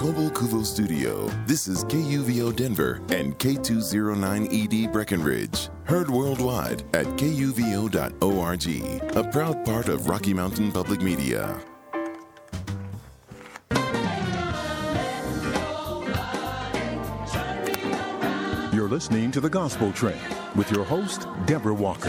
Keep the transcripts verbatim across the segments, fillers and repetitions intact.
Kobo Kuvo Studio, this is K U V O Denver and K two oh nine E D Breckenridge. Heard worldwide at K U V O dot org, a proud part of Rocky Mountain Public Media. You're listening to The Gospel Train with your host, Deborah Walker.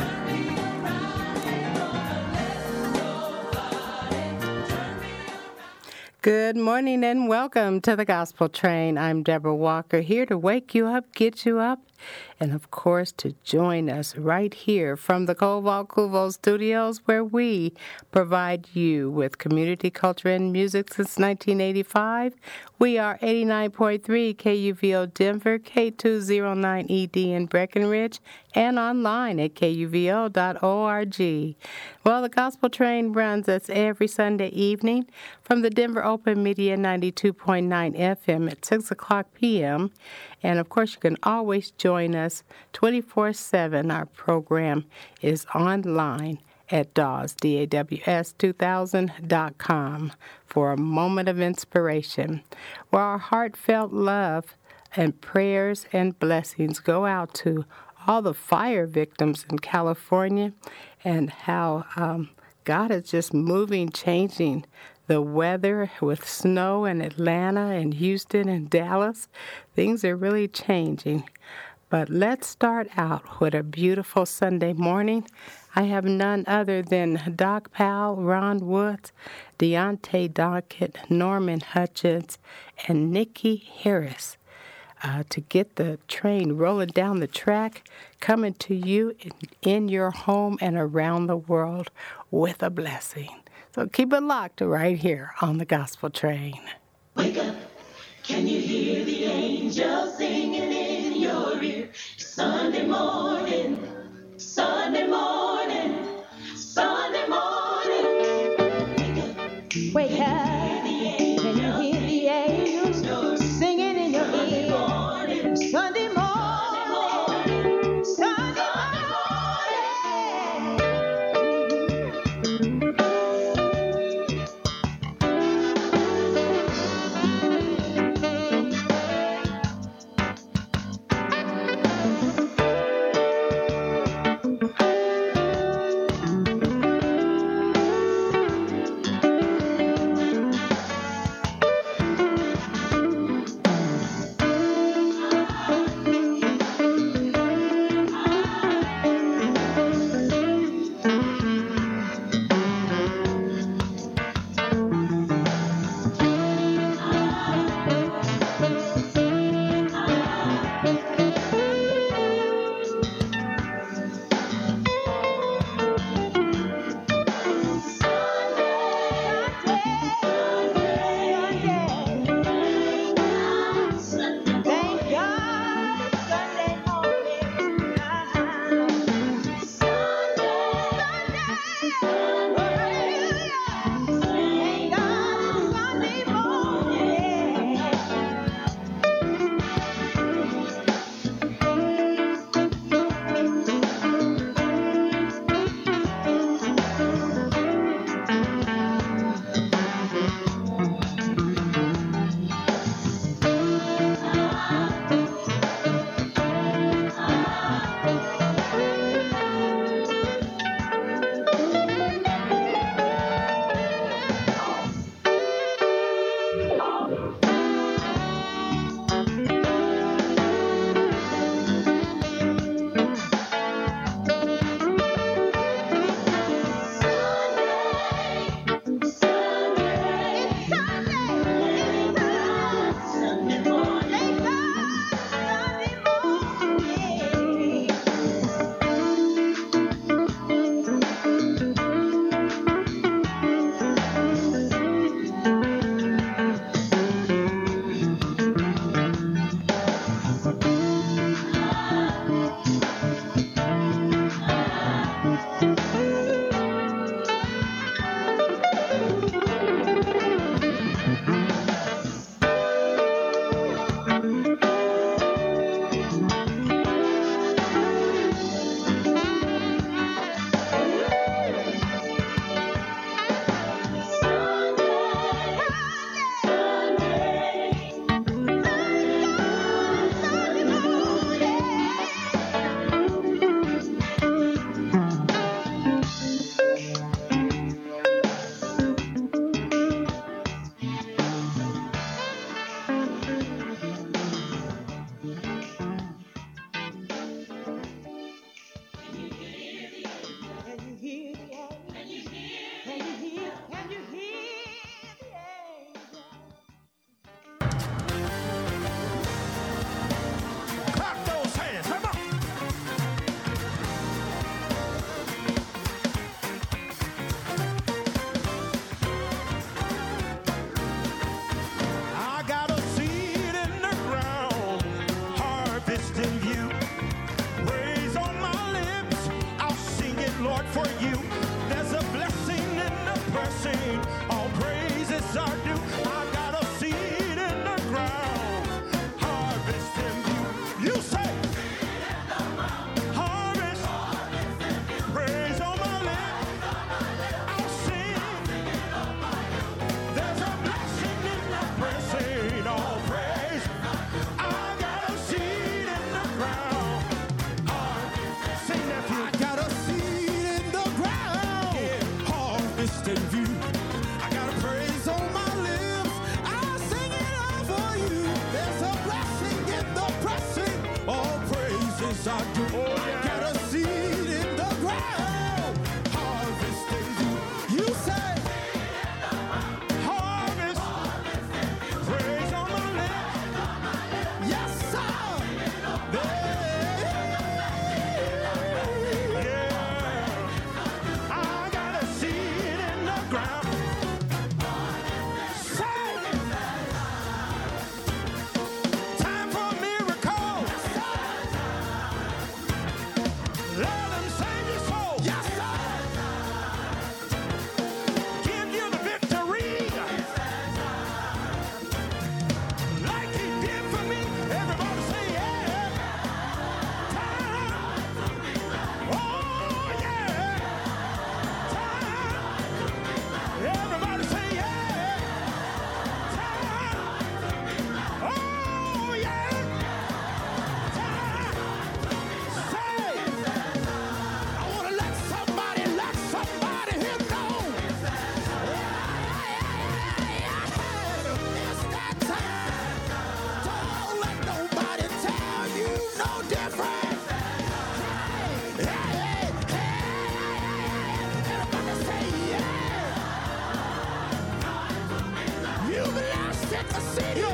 Good morning and welcome to The Gospel Train. I'm Deborah Walker, here to wake you up, get you up, and of course to join us right here from the Koval Kuvo Studios, where we provide you with community culture and music since nineteen eighty-five. We are eighty-nine point three K U V O Denver, K two oh nine E D in Breckenridge, and online at K U V O dot org. Well, the Gospel Train runs us every Sunday evening from the Denver Open Media ninety-two point nine F M at six o'clock p.m. And, of course, you can always join us twenty-four seven. Our program is online at D A W S, D A W S two thousand dot com for a moment of inspiration, where our heartfelt love and prayers and blessings go out to all the fire victims in California and how um, God is just moving, changing the weather with snow in Atlanta and Houston and Dallas. Things are really changing. But let's start out with a beautiful Sunday morning. I have none other than Doc Powell, Ron Woods, Deontay Dockett, Norman Hutchins, and Nikki Harris uh, to get the train rolling down the track, coming to you in, in your home and around the world with a blessing. So keep it locked right here on the Gospel Train. Wake up, can you hear the angels singing in your ear? Sunday morning, Sunday morning, Sunday morning. Wake up, wake up, can you hear the angels singing in your ear? Sunday morning, Sunday morning.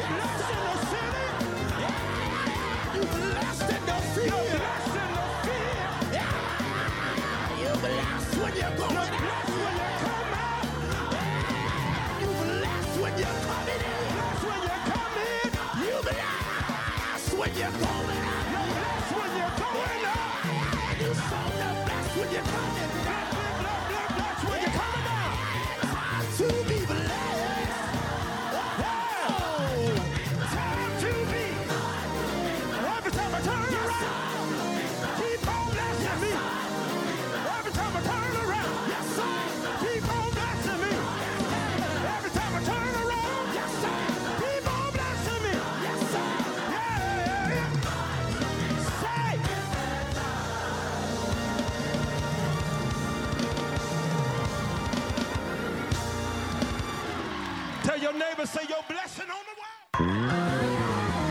blessed in the city. Yeah. You blessed in the field. You're blessed in the field. Yeah. You blessed when you're going out. Blessed when you come out. Yeah. You blessed when you're coming in. Blessed when you come in. You blessed when you're going out. You're blessed when you're going out. Yeah. You so the blessed when you're coming out. Blessed when you're coming out. To be blessed. Oh, time to be. Every time I turn around, keep on blessing me. Every time I turn around, yes sir, keep on blessing me. Every time I turn around, yes sir, keep on blessing me. Yes sir, yeah. Say. Tell your neighbor, say your blessing on the way.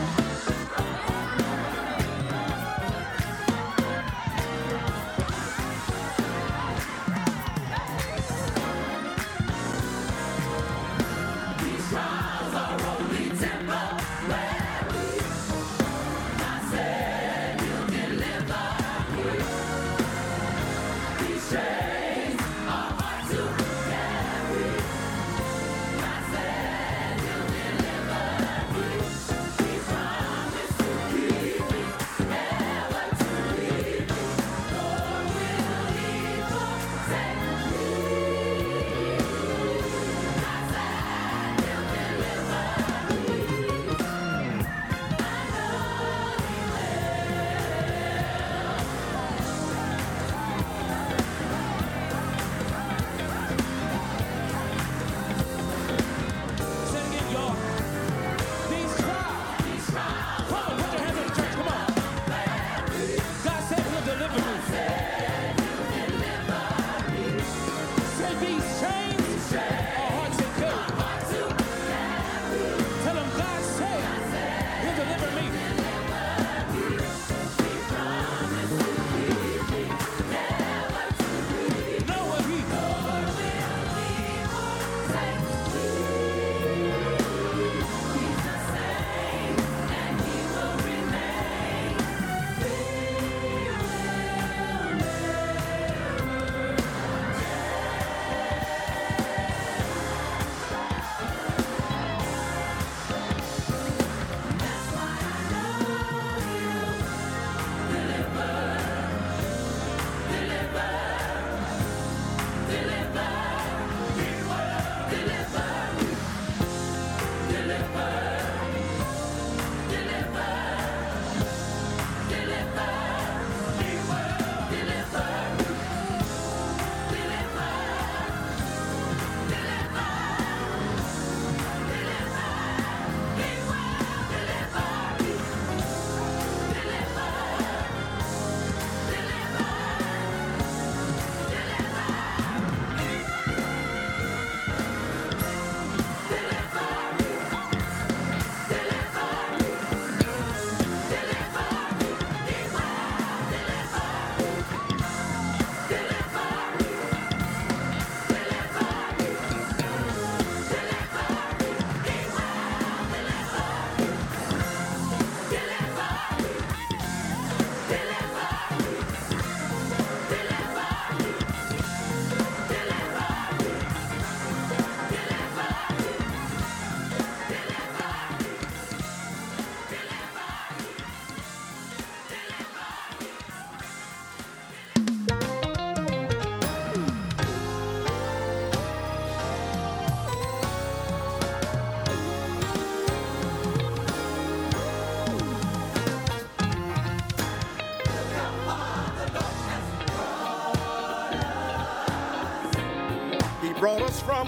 Brought us from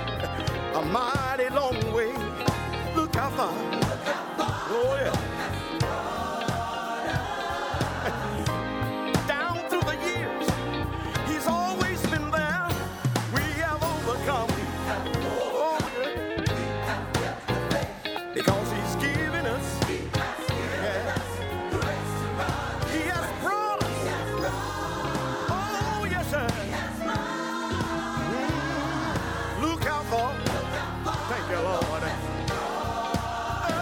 a mighty long way. Look how far. Oh yeah. Down through the years, he's always been there. We have overcome. Oh yeah. Because he's given us. Yeah. He has brought us. Oh yes sir. Look how far. Thank you, Lord. Oh,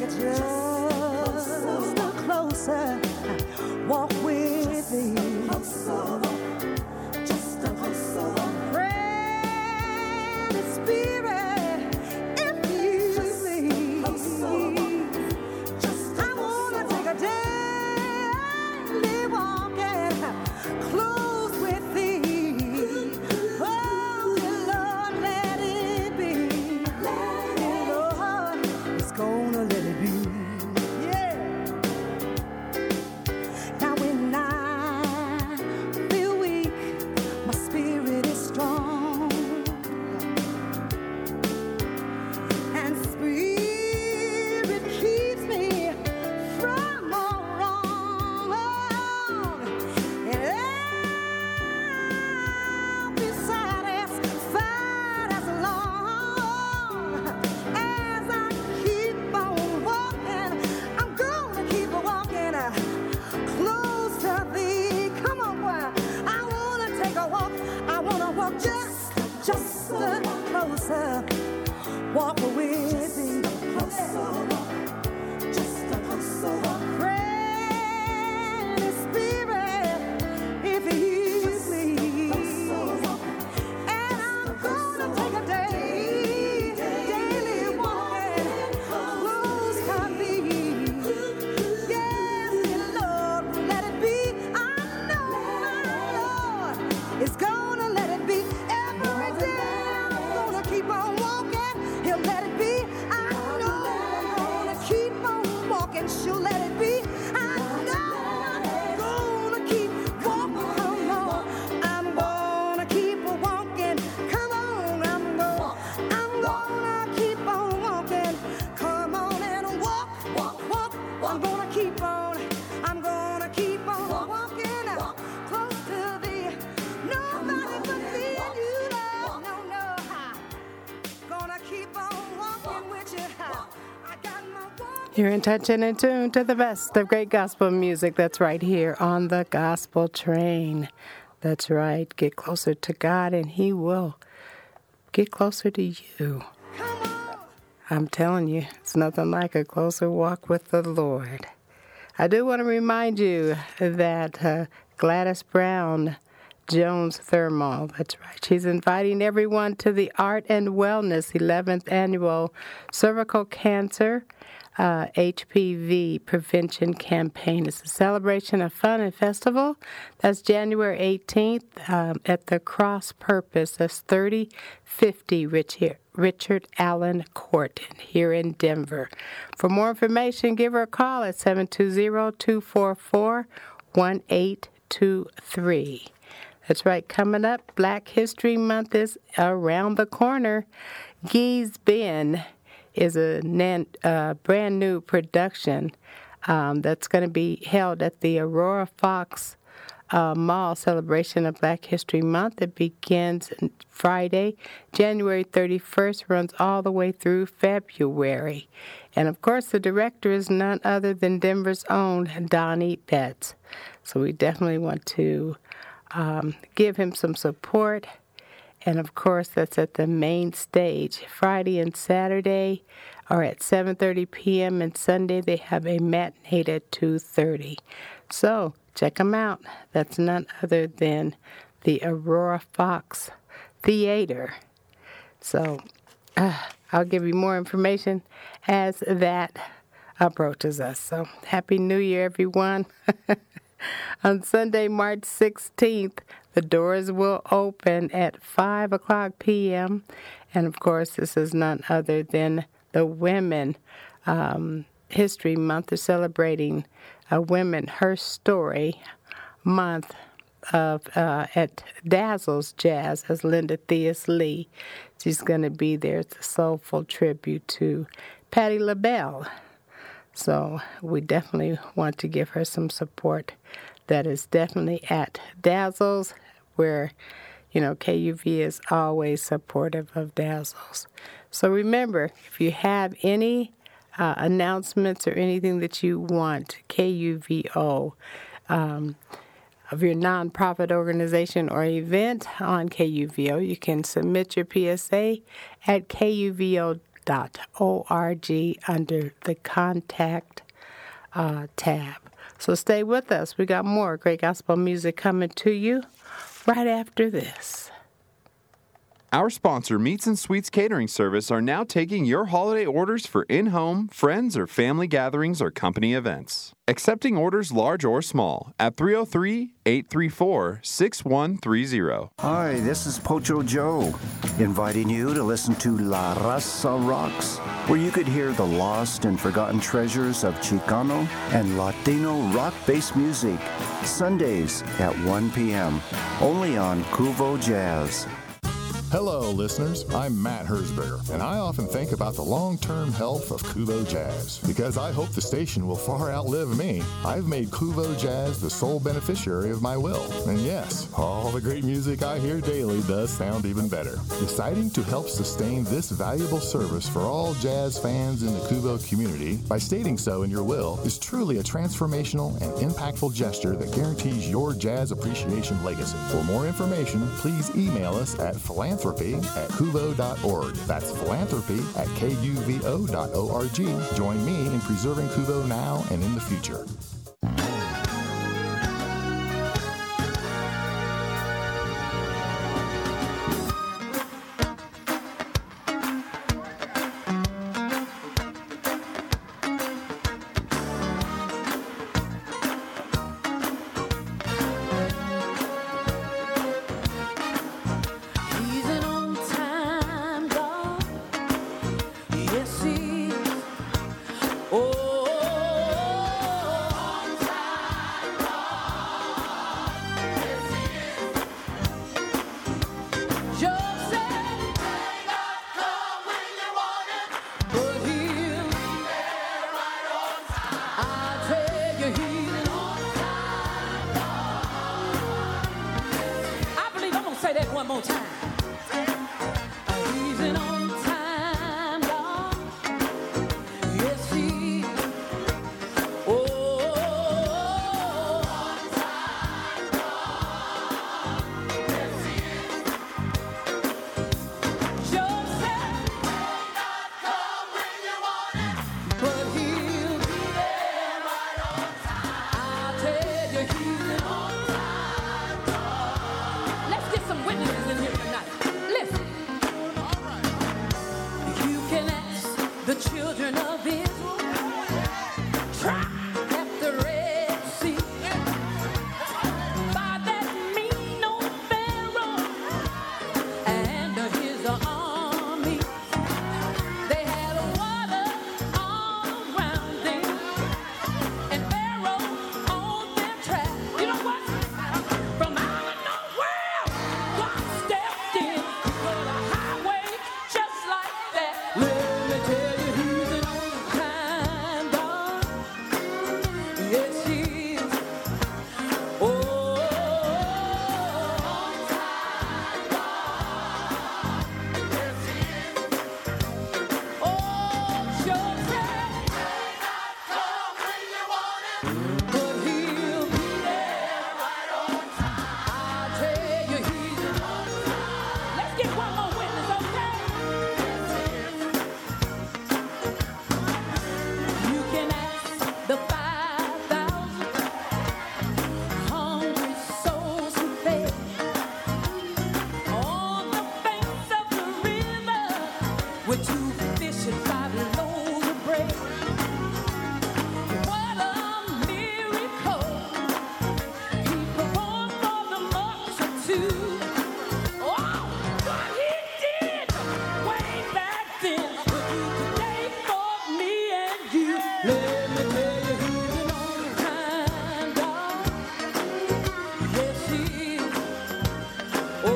it just a closer walk with thee. Just a closer pray the Spirit if you please. I wanna take a daily walking close with thee. Oh, dear Lord, let it be. Dear Lord, it's gonna let it be. Yeah. Now when I feel weak, my spirit is strong, and Spirit keeps me from all wrong, and I'll be satisfied as long as I keep on walking. I'm gonna keep on walking uh, close to thee. Come on, boy. I wanna take a walk. I wanna walk just, just a closer walk with thee. Just a closer walk. Pray the Spirit if He please. And I'm gonna take a day, daily walking close to thee. Yes, dear Lord, let it be. I know my Lord is gonna let it be. Every day I'm gonna keep on walking. He'll let it be. I know I'm gonna keep on walking. She'll let it be. I know I'm gonna keep walking. Come on, I'm gonna keep walking. Come on, I'm gonna, I'm gonna keep on walking. Come on and walk, walk, walk. I'm gonna keep on. I'm gonna keep on walking close to thee. Nobody but thee and you, Lord. No, no. Gonna keep on walking with you. I got my walk. You're in touch and in tune to the best of great gospel music. That's right here on the Gospel Train. That's right. Get closer to God and He will get closer to you. Come on. I'm telling you, it's nothing like a closer walk with the Lord. I do want to remind you that uh, Gladys Brown Jones Thermal, that's right, she's inviting everyone to the Art and Wellness eleventh Annual Cervical Cancer uh, H P V Prevention Campaign. It's a celebration of fun and festival. That's January eighteenth um, at the Cross Purpose. That's thirty fifty Richard, Richard Allen Court here in Denver. For more information, give her a call at seven two zero, two four four, one eight two three. That's right, coming up, Black History Month is around the corner. Gee's Bend is a nan, uh, brand new production um, that's going to be held at the Aurora Fox uh, Mall celebration of Black History Month. It begins Friday, January thirty-first, runs all the way through February. And, of course, the director is none other than Denver's own Donnie Betts. So we definitely want to um, give him some support. And, of course, that's at the main stage. Friday and Saturday are at seven thirty p.m. and Sunday they have a matinee at two thirty. So check them out. That's none other than the Aurora Fox Theater. So uh, I'll give you more information as that approaches us. So Happy New Year, everyone. On Sunday, March sixteenth, the doors will open at five o'clock p.m. And, of course, this is none other than the Women um, History Month. They're celebrating a Women Her Story month of uh, at Dazzles Jazz as Linda Theus Lee. She's going to be there. It's a soulful tribute to Patti LaBelle. So we definitely want to give her some support. That is definitely at Dazzles, where, you know, K U V is always supportive of Dazzles. So remember, if you have any uh, announcements or anything that you want K U V O um, of your nonprofit organization or event on K U V O, you can submit your P S A at K U V O dot org under the Contact uh, tab. So stay with us. We got more great gospel music coming to you right after this. Our sponsor, Meats and Sweets Catering Service, are now taking your holiday orders for in-home, friends, or family gatherings or company events. Accepting orders large or small at three oh three, eight three four, six one three zero. Hi, this is Pocho Joe, inviting you to listen to La Raza Rocks, where you could hear the lost and forgotten treasures of Chicano and Latino rock-based music, Sundays at one p.m., only on Cuvo Jazz. Hello, listeners. I'm Matt Herzberger, and I often think about the long-term health of Cuvo Jazz because I hope the station will far outlive me. I've made Cuvo Jazz the sole beneficiary of my will. And yes, all the great music I hear daily does sound even better. Deciding to help sustain this valuable service for all jazz fans in the Cuvo community by stating so in your will is truly a transformational and impactful gesture that guarantees your jazz appreciation legacy. For more information, please email us at philanthropy at cuvo dot org. That's philanthropy at K U V O dot org. Join me in preserving Cuvo now and in the future. He's an on-time God. Yes, he is. Oh, on-time God. Yes, he is. Job said, may not come when you want it, but he'll be there right on time. I tell you, he's an on-time God. I believe I'm gonna say that one more time. He's an on-time God. Yes, he is. Oh, on-time God. Yes, he is. Job said, may not come when you want it, but he'll be there right on time. I tell you, he's an on-time God. Let's get some witnesses in here tonight. Listen. You can ask the children of Israel. Try at the Red Sea. By that mean old Pharaoh and his army. They had water all around them, and Pharaoh on their track. You know what? From out of nowhere, God stepped in. He put a highway just like that. Let me tell you, he's an on-time God. Yes, he is. Oh, on-time God. Yes, he is. Oh, Job said, may not come when you want it, but he'll be there right on time. I tell you, he's an on-time. Let's get one more witness, okay? You can ask the five thousand hungry souls who fed on the banks of the river with two fish and five loaves of bread. What a miracle he performed for the multitude. Oh, what he did way back then will do today for me and you. Let me tell you, he's an on-time God. Yes, he is. Oh,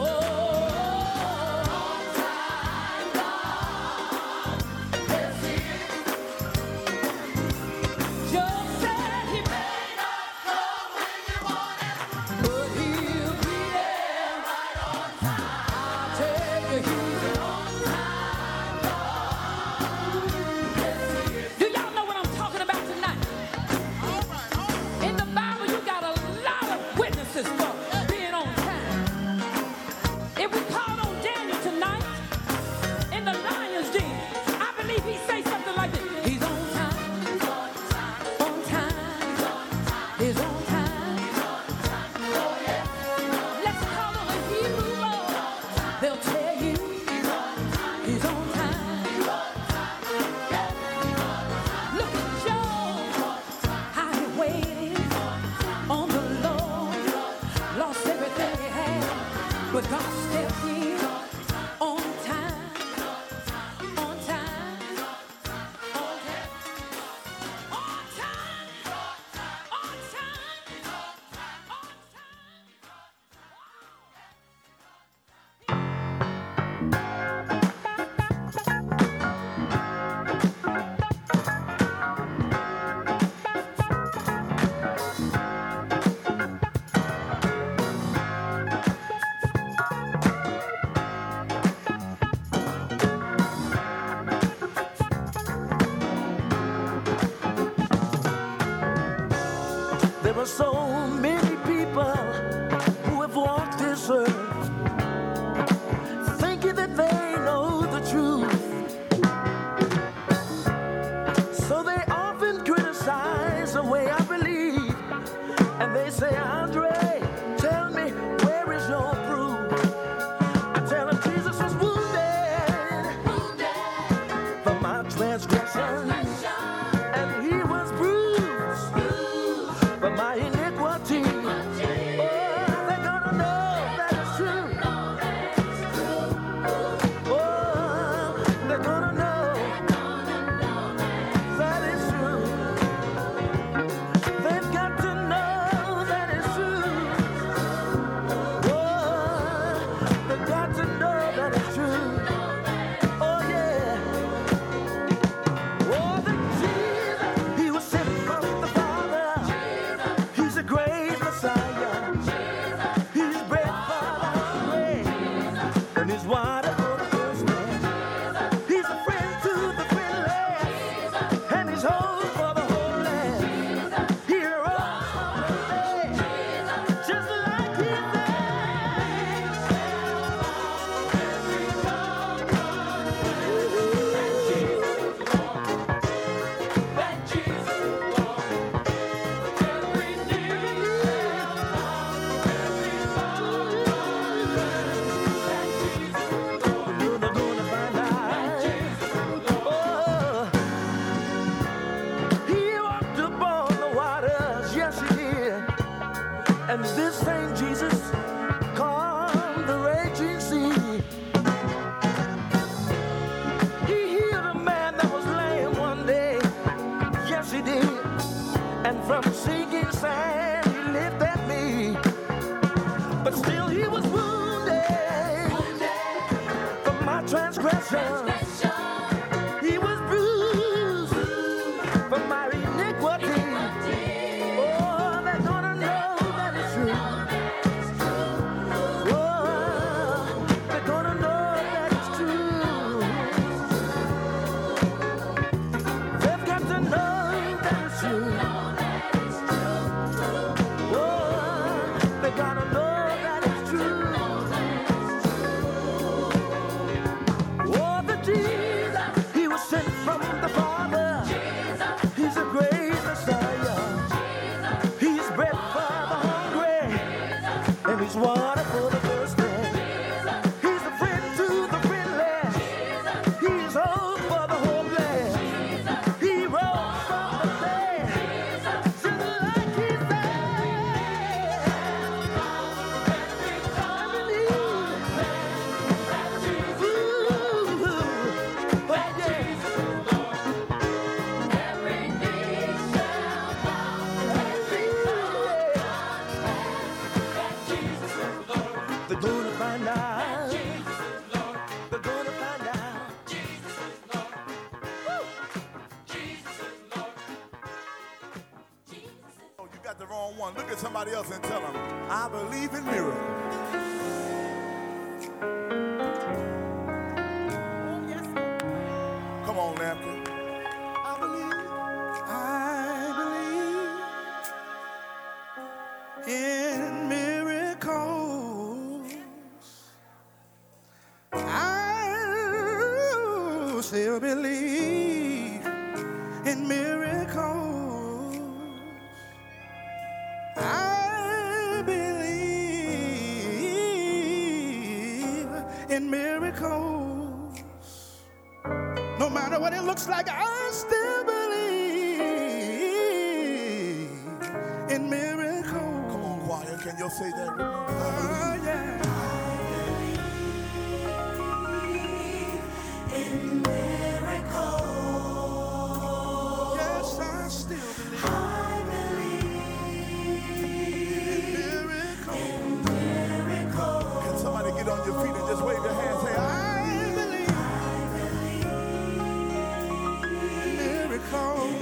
on-time God. Yes, he is. Job said he may not come when you want it, but he'll be there But God stepped in on time, on time, on time, on time, on time, on There are so many people who have walked this earth thinking that they know the truth. So they often criticize the way I believe. And they say, Andre, tell me, where is your proof? I tell them Jesus was wounded, wounded for my transgression. And he was bruised, bruised for my iniquity. Oh, they're gonna know that it's true. Oh, they're gonna know that it's true. They've got to know that it's true. Oh, they've got to know that it's true. Oh, yeah. Oh, that Jesus, he was sent from the Father. He's a great Messiah. He's bread for the hungry, and he's water for the thirsty. He's a friend to the friendless, and he's hope for the homeless. He rose from the dead, just like he You're not gonna find out. Oh, he walked upon the waters, yes he did. And this same Jesus calmed the raging sea. He healed a man that was lame one day, yes he did. And from sinking sand he lifted me. But still he was wounded, for my transgression. He was bruised for my iniquity. Oh, they're gonna know that it's true. Oh, they're gonna know that it's true. They've got to know that it's true. Oh, they gotta know that it's true. Oh, the Jesus, he was sent from the Father. He's a great Messiah. He's bread for the hungry, and he's water for the thirsty. He's a friend to the friendless. He's hope for the hopeless. He rose from the dead, just like he said. I believe. Ooh, oh yeah. They're gonna find out. They're gonna find out. Oh, you got the wrong one. Look at somebody else and tell them, I believe in miracles. Come on, Lambert. I believe. I believe in miracles. I still believe in miracles. I believe in miracles. No matter what it looks like, I still believe in miracles. Come on, choir, can you say that with me? Oh, yeah. Yes, I still believe. Can somebody get on your feet and just wave your hands? Say, I believe. Miracle.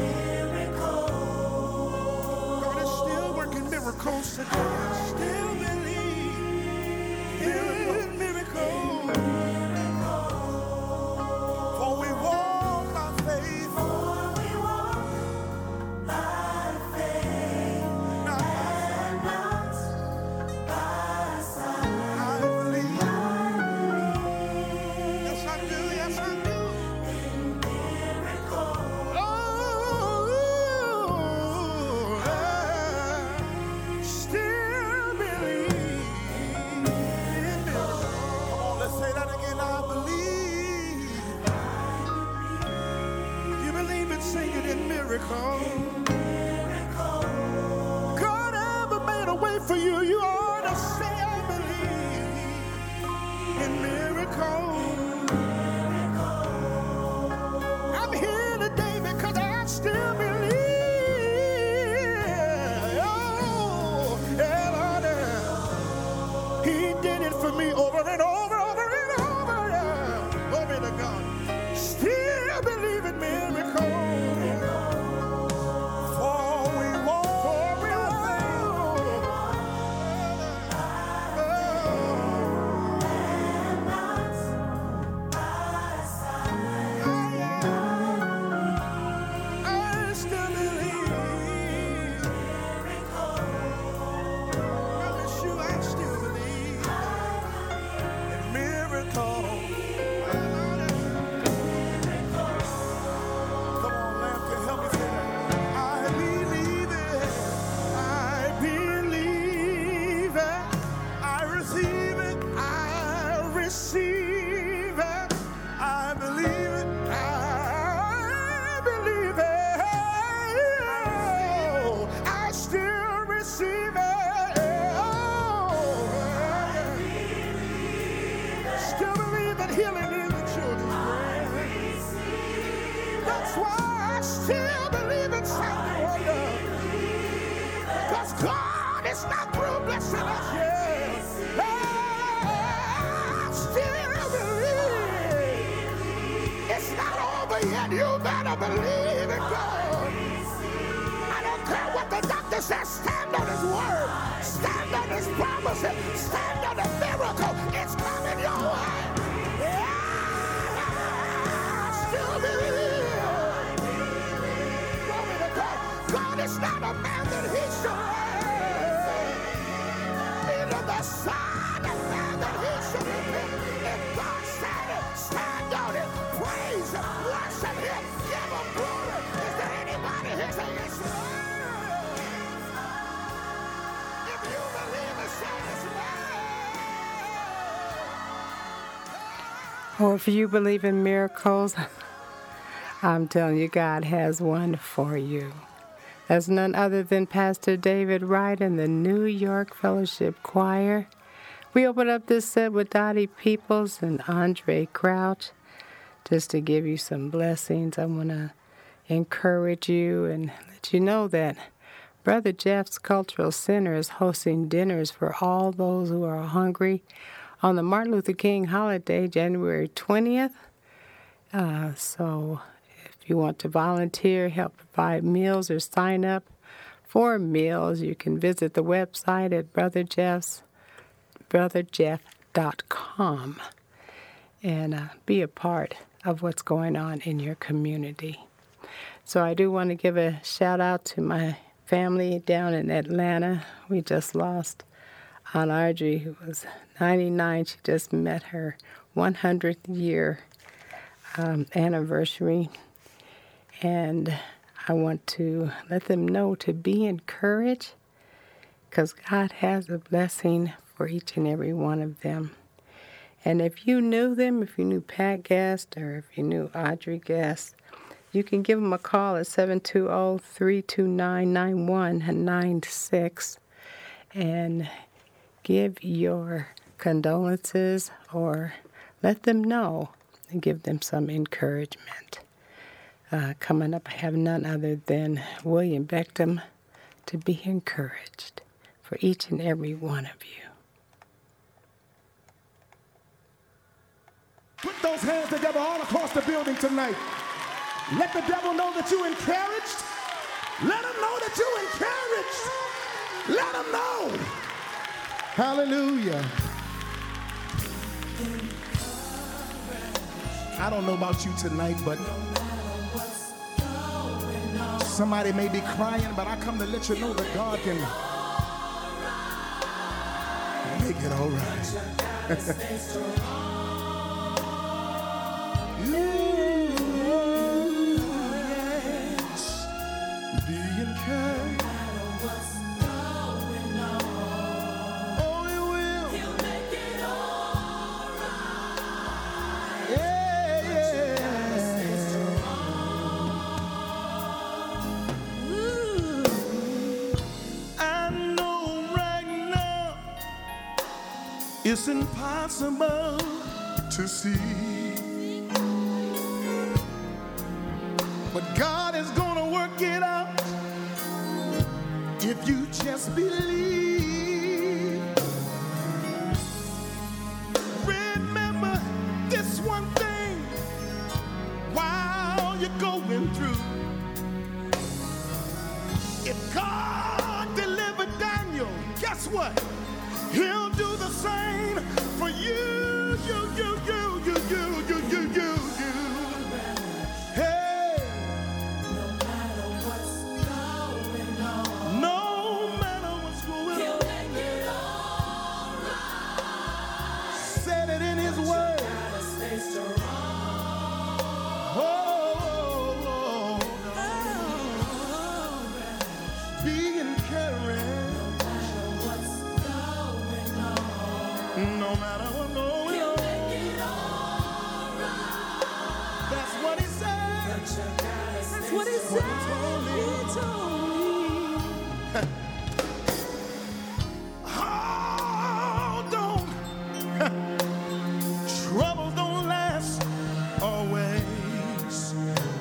God is still working miracles today. I still believe in miracles. For we walk by faith. I believe. Yes, I do. Yes, I do. Oh, I still believe in miracles. Come on, let's say that again. I believe. You believe it, sing it in miracles. God ever made a way for you, you ought to say, I believe in miracles. I'm here today because I still believe. Oh, yeah, Lord, He did it for me over and over, over and over. Yeah. Glory to God. Still believe in miracles. For we walk, for we I still believe. Promise you, I still believe in miracles. Come on, Lamb, can you help me say that? I believe it. I believe it. I receive it. I receive it. I believe it. I believe it. Oh, I still receive it. Oh, still believe that healing is the children's bread. That's why I still believe in signs and wonders. Because God is not through blessing us yet. I still believe. It's not over yet. You better believe in God. I don't care what the doctor says. Stand on His word. Stand on His promises. Stand on the miracle. It's coming your way. I still believe. Glory to God. God is not a man that He should lie. Neither the Son of Man that He should repent. If God said it, stand on it. Praise Him, worship Him, give Him glory. Is there anybody here saying it's right? If you believe it, say it's right. Or if you believe in miracles, I'm telling you, God has one for you. That's none other than Pastor David Wright and the New York Fellowship Choir. We open up this set with Dottie Peoples and Andre Crouch. Just to give you some blessings, I want to encourage you and let you know that Brother Jeff's Cultural Center is hosting dinners for all those who are hungry on the Martin Luther King holiday, January twentieth. Uh, so if you want to volunteer, help provide meals, or sign up for meals, you can visit the website at Brother Jeff's, brother jeff dot com and uh, be a part of what's going on in your community. So I do want to give a shout out to my family down in Atlanta. We just lost Aunt Audrey, who was ninety-nine. She just met her one hundredth year um, anniversary. And I want to let them know to be encouraged, because God has a blessing for each and every one of them. And if you knew them, if you knew Pat Guest or if you knew Audrey Guest, you can give them a call at seven two zero, three two nine, nine one nine six and give your condolences, or let them know and give them some encouragement. Uh, coming up, I have none other than William Beckham to be encouraged for each and every one of you. Put those hands together all across the building tonight. Let the devil know that you're encouraged. Let him know that you're encouraged. Let him know. Hallelujah. I don't know about you tonight, but somebody may be crying, but I come to let you know that God can make it all right. It's impossible to see, but God is gonna work it out if you just believe. Remember this one thing while you're going through. If God delivered Daniel, guess what? He'll do the same for you, you, you, you, you, you, you, you, you, you. Hey. No matter what's going on. No matter what's going He'll on. Make it all right. Said it in his word. Gotta stay strong. Oh, oh, oh, oh. Be encouraged. No matter what going He'll on, make it all right. That's what he said. That's what he said. He told me. Hold on. Troubles don't last always.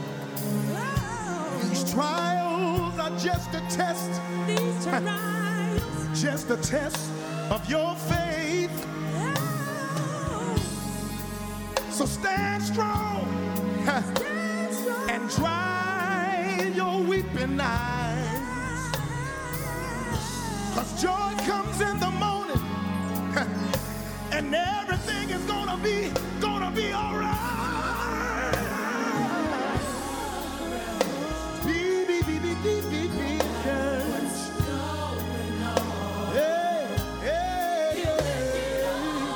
These trials are just a test. These trials, just a test of your faith. So stand strong, stand strong and dry your weeping eyes. Cause joy comes in the morning and everything is gonna be, gonna be all right. Be, be, be, be, be, be, be encouraged. Hey, hey, hey.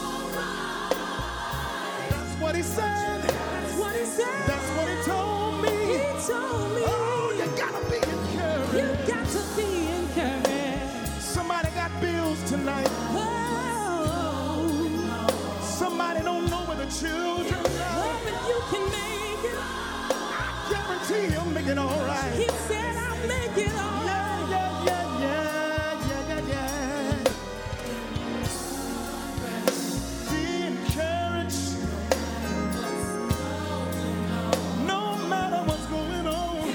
That's what he said. That's what he said. That's what he told me. He told me. Oh, you gotta be encouraged. You got to be encouraged. Somebody got bills tonight. Oh. Somebody don't know where the children are. Oh, but you can make it. I guarantee he'll make it all right. He said I'll make it all right. Yeah, yeah, yeah, yeah, yeah, yeah, yeah. Be encouraged. No matter what's going on.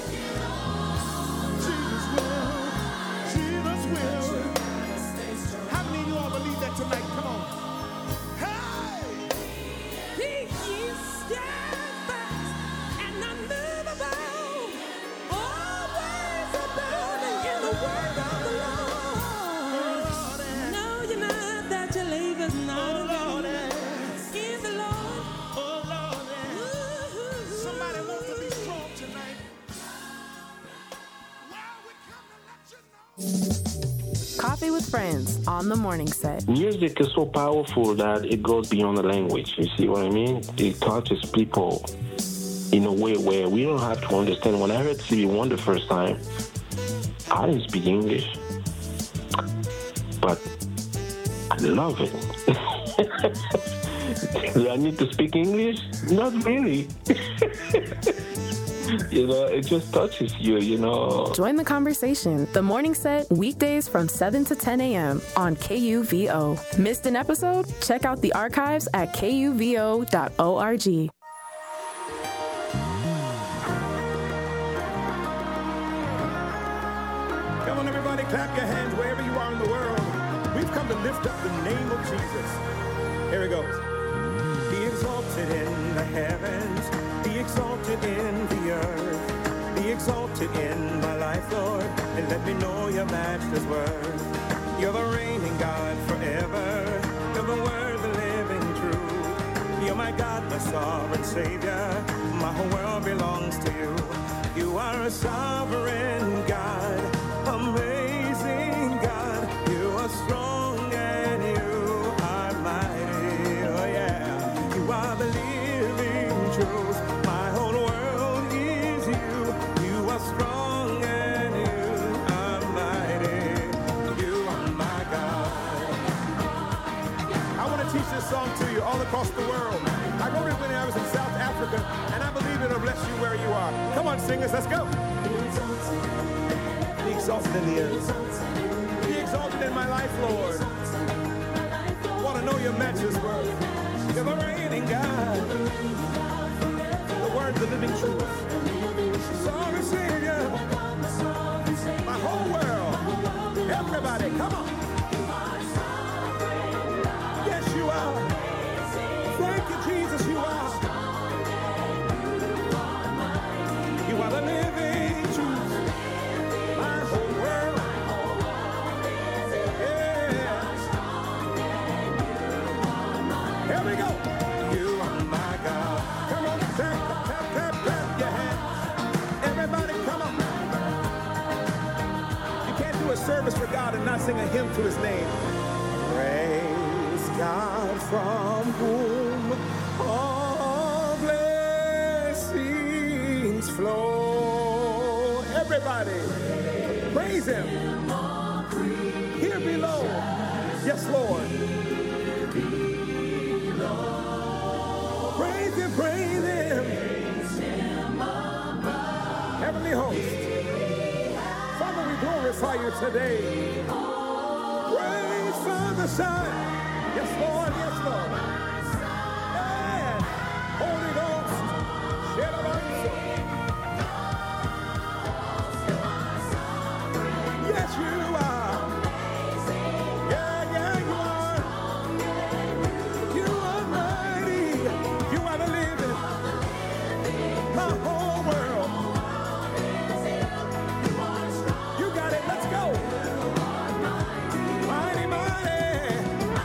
Jesus will. Jesus will. How many of you all believe that tonight? Come on. Hey! Be ye steadfast and unmovable, always abounding in the work of the Lord. Know ye not that your labor's not alone in the Lord. Oh, Lord. Somebody wants to be strong tonight. Well, we come to let you know. Coffee with Friends on the morning set. Music is so powerful that it goes beyond the language. You see what I mean? It touches people in a way where we don't have to understand. When I heard Stevie Wonder the first time, I didn't speak English, but I love it. Do I need to speak English? Not really. You know, it just touches you, you know. Join the conversation. The Morning Set, weekdays from seven to ten a.m. on K U V O. Missed an episode? Check out the archives at K U V O dot org. Come on, everybody, clap your hands wherever you are in the world. We've come to lift up the name of Jesus. Here it goes. Be exalted in the heavens. Be exalted in the earth. Be exalted in my life, Lord, and let me know your matchless worth. You're the reigning God forever. You're the word, the living truth. You're my God, my sovereign Savior. My whole world belongs to you. You are a sovereign God, amazing God. You are strong and you are mighty. Oh yeah, you are the living truth. My whole world is you. You are strong and you are mighty. You are my God. I want to teach this song to you all across the world. I wrote it when I was in South Africa, and I believe it'll bless you where you are. Come on, singers, let's go. Be exalted in the earth. Be exalted in my life, Lord. Want to know your matchless worth. You're the reigning God. The word, the living truth. Sovereign Savior. My whole world. Everybody, come on. Yes, you are. Thank you, Jesus, you are. You are the living truth. My whole world. Yeah. Here we go. You are my God. Come on, tap, tap, tap, tap your hands. Everybody, come on. You can't do a service for God and not sing a hymn to his name. Praise God from whom all blessings flow. Everybody, praise him. Here below. Yes, Lord. Praise him, praise him. Heavenly host. Father, we glorify you today. Praise Father, Son. Yes, Lord, yes, Lord. And Holy Ghost. Share the yes, you are. Yeah, yeah, you are. You are mighty. You are the living. My whole world. You got it. Let's go. Mighty, mighty.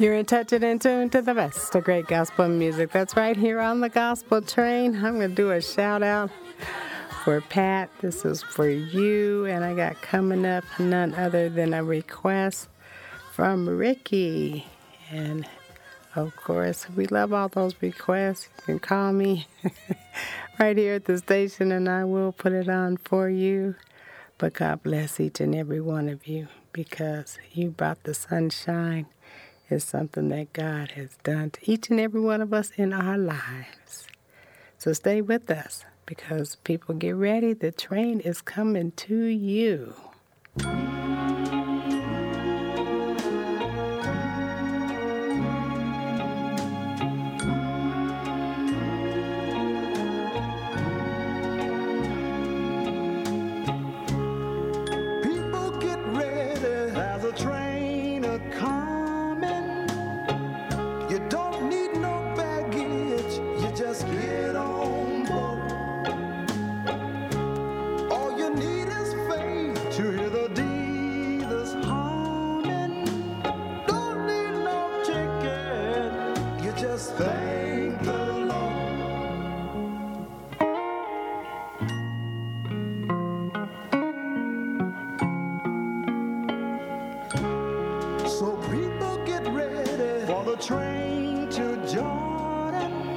You're in touch and in tune to the best of great gospel music. That's right here on the Gospel Train. I'm going to do a shout out for Pat. This is for you. And I got coming up none other than a request from Ricky. And of course, we love all those requests. You can call me right here at the station and I will put it on for you. But God bless each and every one of you because you brought the sunshine. Is something that God has done to each and every one of us in our lives. So stay with us because people get ready. The train is coming to you. People get ready as a train a coming. You don't need no baggage, you just get on board. All you need is faith to hear the dealers humming. Don't need no ticket, you just thank the Lord. So people get ready for the train to Jordan,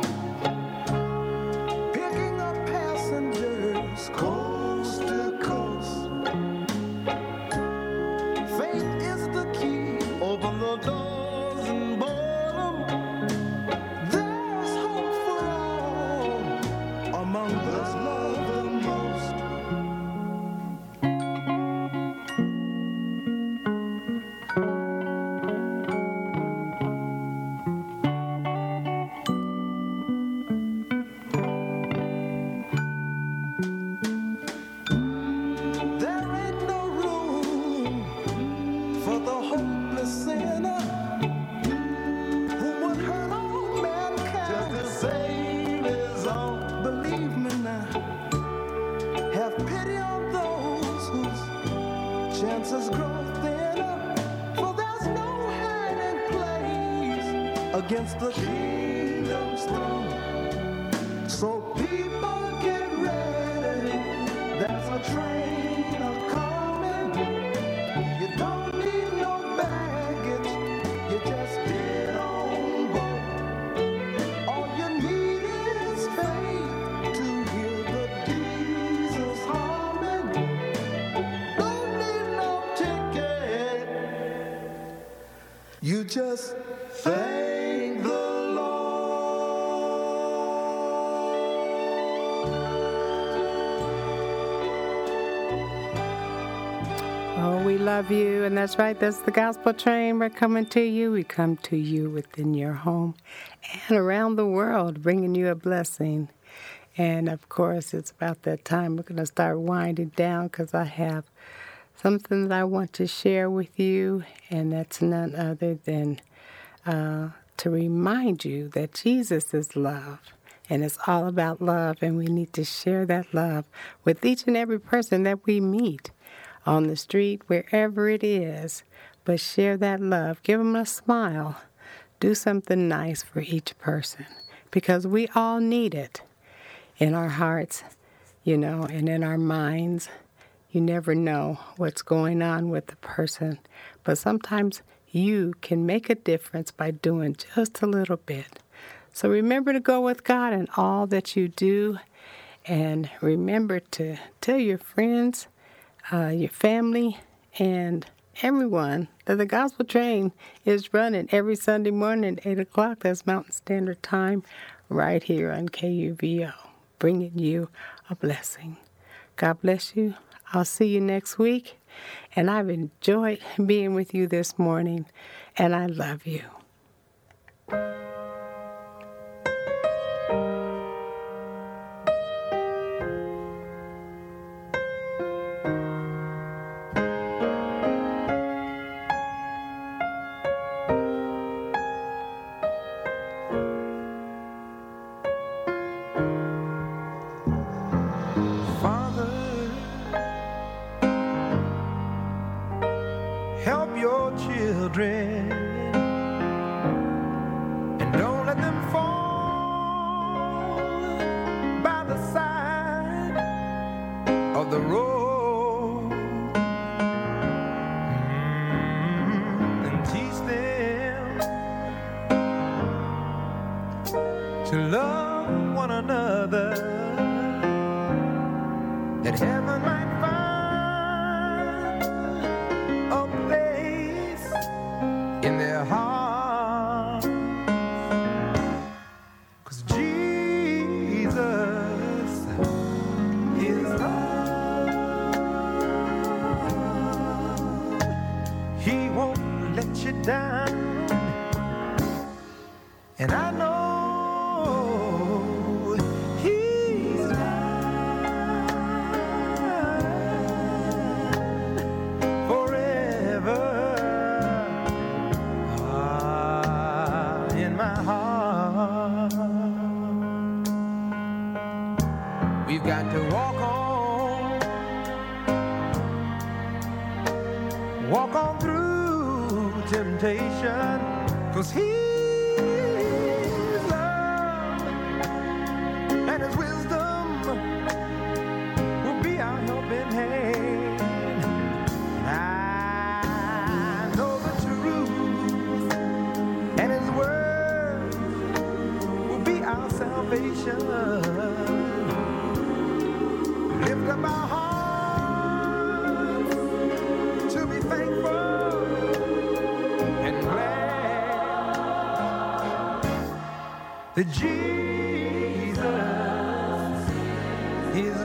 picking up passengers coast to coast. Faith is the key, open the doors and board 'em. There's hope for all among those loved the most. There ain't no room for the hopeless sinner who would hurt all mankind just to save his own. Believe me now, have pity on those whose chances grow thinner, for there's no hiding place against the kingdom's throne. So people get ready. There's a train a coming. You don't need no baggage. You just get on board. All you need is faith to hear the Jesus humming. Don't need no ticket. You just thank the Oh, we love you. And that's right. That's the Gospel Train. We're coming to you. We come to you within your home and around the world, bringing you a blessing. And, of course, it's about that time we're going to start winding down because I have something that I want to share with you, and that's none other than uh, to remind you that Jesus is love. And it's all about love, and we need to share that love with each and every person that we meet on the street, wherever it is. But share that love. Give them a smile. Do something nice for each person because we all need it in our hearts, you know, and in our minds. You never know what's going on with the person, but sometimes you can make a difference by doing just a little bit. So remember to go with God in all that you do, and remember to tell your friends, uh, your family, and everyone that the Gospel Train is running every Sunday morning at eight o'clock. That's Mountain Standard Time right here on K U V O, bringing you a blessing. God bless you. I'll see you next week, and I've enjoyed being with you this morning, and I love you. help your children to love one another, that heaven might find a place in their hearts. 'Cause Jesus is love. He won't let you down. And I know He's mine forever. Ah, in my heart. We've got to walk on, walk on through temptation, 'cause He and His wisdom will be our helping hand. I know the truth, and His word will be our salvation. Lift up our hearts to be thankful and glad that Jesus is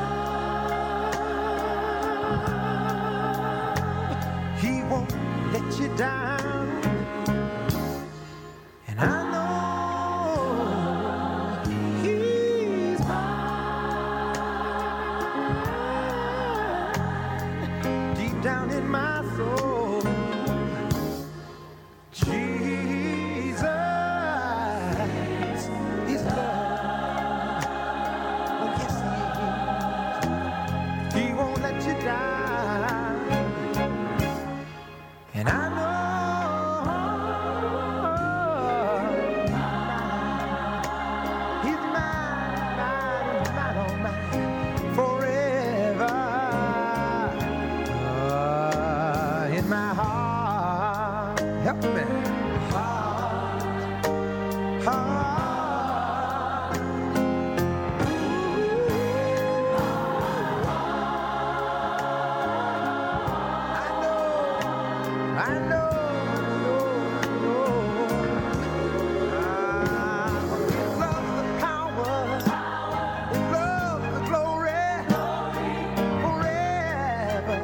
love. He won't let you down. And I know He's mine deep down in my soul. Jesus is love. Oh, yes, He is. He won't let you down. And I know He's mine, mine, mine, oh mine, forever. Ah, in my heart. Help me. Heart, heart. I know, love the power, love the glory, forever.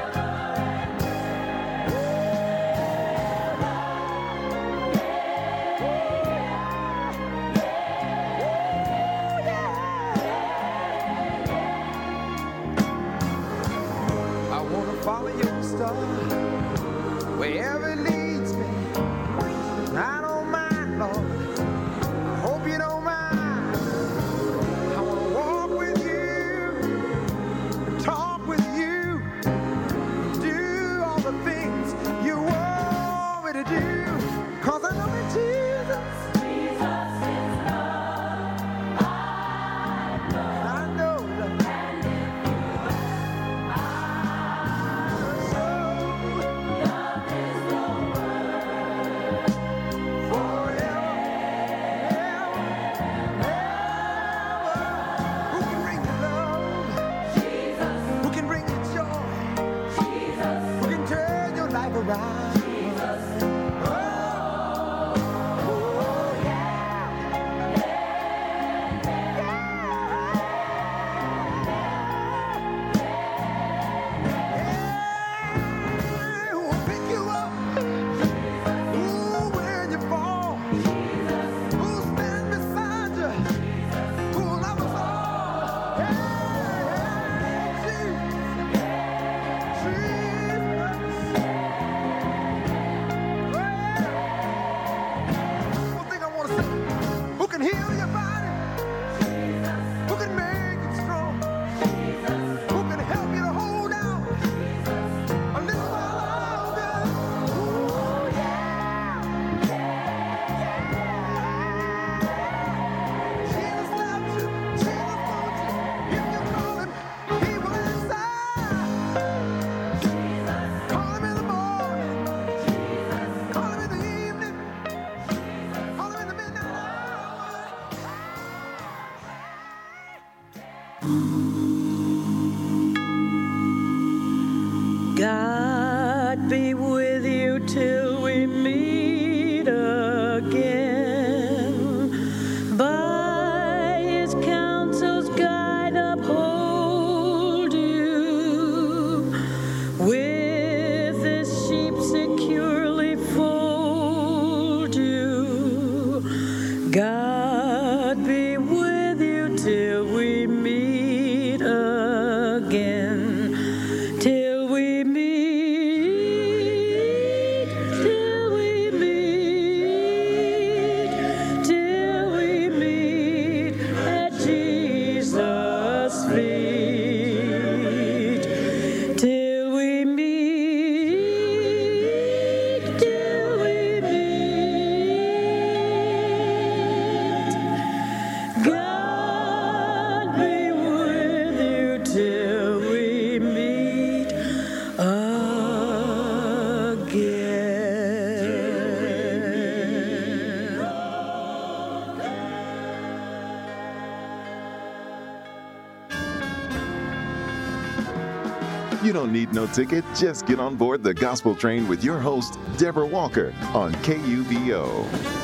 I wanna follow your star wherever it leads me. I don't mind, Lord. I hope you don't mind. I want to walk with you, talk with you, do all the things you want me to do. 'Cause I know that Jesus, Jesus is love. I know that. Around. Jesus. Oh, oh, yeah. Yeah, yeah. Who'll pick you up? Ooh, when you fall. Who'll stand beside you? Who'll love us all? Yeah, Jesus. Who can heal your body? Jesus. Who can make it strong? Jesus. Who can help you to hold out? Jesus. A little while longer. Ooh, yeah. Yeah, yeah. Jesus loves you. Jesus wants you. If you call Him, He will answer. Jesus. Call Him in the morning. Jesus. Call Him in the evening. Jesus. Call Him in the midnight hour. God be with you till we meet again. By his counsel's guide uphold you. With his sheep securely fold you. God be with you till we meet again. Till we meet, till we meet, till we meet at Jesus' feet. Till we meet, till we meet. God be with you till we meet You don't need no ticket. Just get on board the gospel train with your host, Deborah Walker, on K U V O.